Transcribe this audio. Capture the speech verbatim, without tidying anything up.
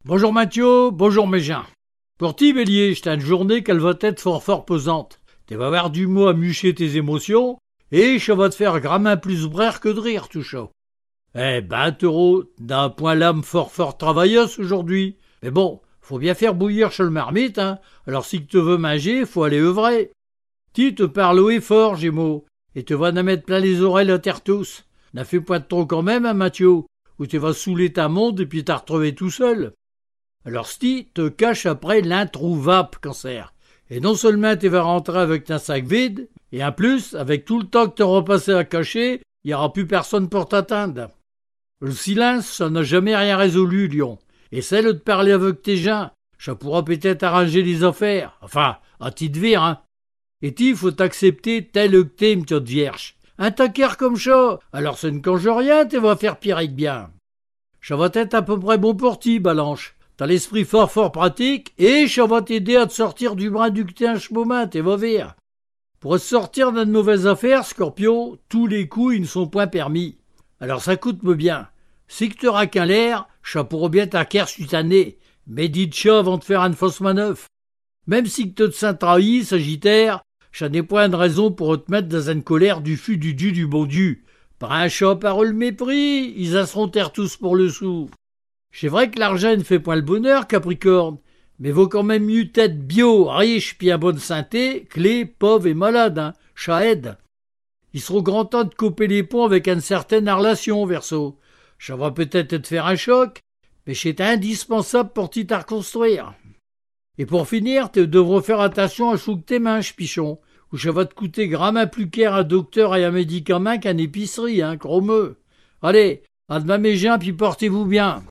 Bonjour Mathieu, bonjour mes gens. Pour ti, Bélier, j't'ai une journée qu'elle va être fort fort pesante. Tu vas avoir du mot à mucher tes émotions, et je va te faire gramin plus brère que de rire, tout chaud. Eh ben, taureau, d'un point l'âme fort fort travailleuse aujourd'hui. Mais bon, faut bien faire bouillir chez le marmite, hein. Alors si que te veux manger, faut aller œuvrer. Ti te parle haut et fort, Gémeaux, et te vas n'en mettre plein les oreilles à terre tous. N'a fait point de trop quand même, hein, Mathieu, ou tu vas saouler ta monde et puis t'as retrouvé tout seul. Alors sti te cache après l'introuvable cancer. Et non seulement tu vas rentrer avec un sac vide, et en plus, avec tout le temps que tu auras passé à cacher, il n'y aura plus personne pour t'atteindre. Le silence, ça n'a jamais rien résolu, Lion. Essaie de parler avec tes gens, ça pourra peut-être arranger les affaires. Enfin, à titre vire, hein. Et il faut accepter tel que t'es, m'tio de vierge. Un taquer comme ça, alors ça ne cange rien, tu vas faire pire que bien. Ça va être à peu près bon pour ti, Balanche. T'as l'esprit fort fort pratique, et ça va t'aider à te sortir du brin du que t'es un chemin, t'es va vire. Pour te sortir d'une mauvaise affaire, Scorpio, tous les coups ils ne sont point permis. Alors ça coûte-me bien. Si que t'auras qu'un l'air, ça pourra bien t'acquérir sutané. Mais dis ça avant de faire une fausse manœuvre. Même si que te sens trahi, Sagittaire, ça n'est point de raison pour te mettre dans une colère du fût du dieu du bon Dieu. Par un chat par le mépris, ils asseront terre tous pour le sou. C'est vrai que l'argent ne fait point le bonheur, Capricorne, mais vaut quand même mieux tête bio, riche, puis à bonne santé, clé, pauvre et malade, hein, ça aide. Il sera grand temps de couper les ponts avec une certaine relation, Verseau. Ça va peut-être te faire un choc, mais c'est indispensable pour t'y reconstruire. Et pour finir, tu devras faire attention à chou que tes mains, Pichon, ou ça va te coûter gramin plus qu'un un docteur et un médicament qu'un épicerie, hein, gros meux. Allez, à demain mes gens, puis portez-vous bien.